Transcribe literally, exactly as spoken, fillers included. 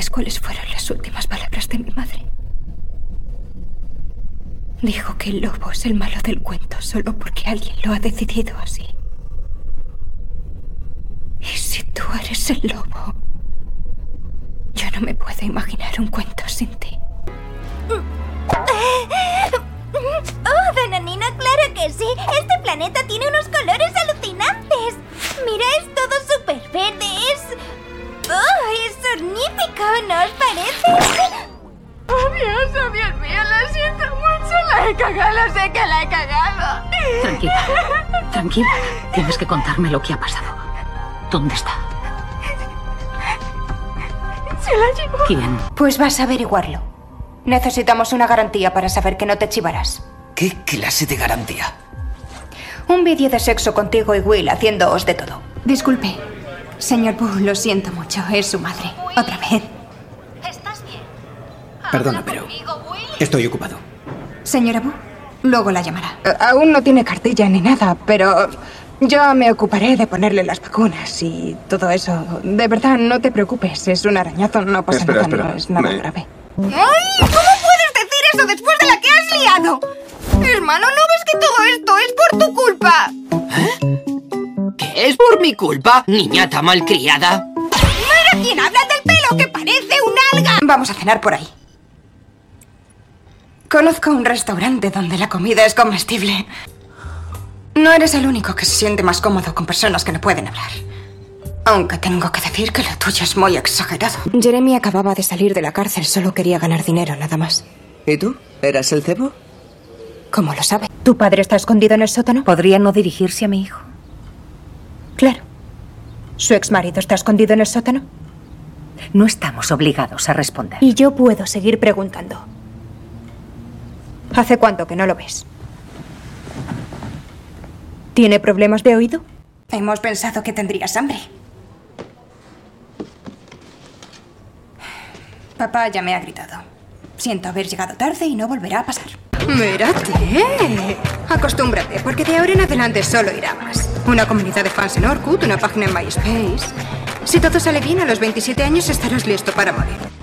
¿Sabes cuáles fueron las últimas palabras de mi madre? Dijo que el lobo es el malo del cuento solo porque alguien lo ha decidido así. Y si tú eres el lobo, yo no me puedo imaginar un cuento sin ti. ¡Oh, Dona Nina, claro que sí! Este planeta tiene unos colores alucinantes. Mira, es todo súper verde, es... ¡Oh, es magnífico! ¿No os parece? ¡Oh, Dios, oh, Dios mío! Lo siento mucho, la he cagado, lo sé que la he cagado. Tranquila, tranquila. Tienes que contarme lo que ha pasado. ¿Dónde está? Se la llevó. ¿Quién? Pues vas a averiguarlo. Necesitamos una garantía para saber que no te chivarás. ¿Qué clase de garantía? Un vídeo de sexo contigo y Will haciéndoos de todo. Disculpe, señor Boo, lo siento mucho. Es su madre. Otra vez. ¿Estás bien? Perdona, pero estoy ocupado. Señora Boo, luego la llamará. Uh, aún no tiene cartilla ni nada, pero yo me ocuparé de ponerle las vacunas y todo eso. De verdad, no te preocupes. Es un arañazo, no pasa Espera, nada, espera. no es nada Me- grave. ¡Ay! ¿Cómo puedes decir eso después de la que has liado? Hermano, ¿no ves que todo esto es por tu culpa? ¿Qué es por mi culpa, niñata malcriada? ¡Mira quién habla del pelo que parece un alga! Vamos a cenar por ahí. Conozco un restaurante donde la comida es comestible. No eres el único que se siente más cómodo con personas que no pueden hablar. Aunque tengo que decir que lo tuyo es muy exagerado. Jeremy acababa de salir de la cárcel, solo quería ganar dinero, nada más. ¿Y tú? ¿Eras el cebo? ¿Cómo lo sabe? ¿Tu padre está escondido en el sótano? ¿Podría no dirigirse a mi hijo? Claro. ¿Su exmarido está escondido en el sótano? No estamos obligados a responder. Y yo puedo seguir preguntando. ¿Hace cuánto que no lo ves? ¿Tiene problemas de oído? Hemos pensado que tendrías hambre. Papá ya me ha gritado. Siento haber llegado tarde y no volverá a pasar. ¡Mírate! Acostúmbrate, porque de ahora en adelante solo irá más. Una comunidad de fans en Orkut, una página en MySpace. Si todo sale bien, a los veintisiete años estarás listo para morir.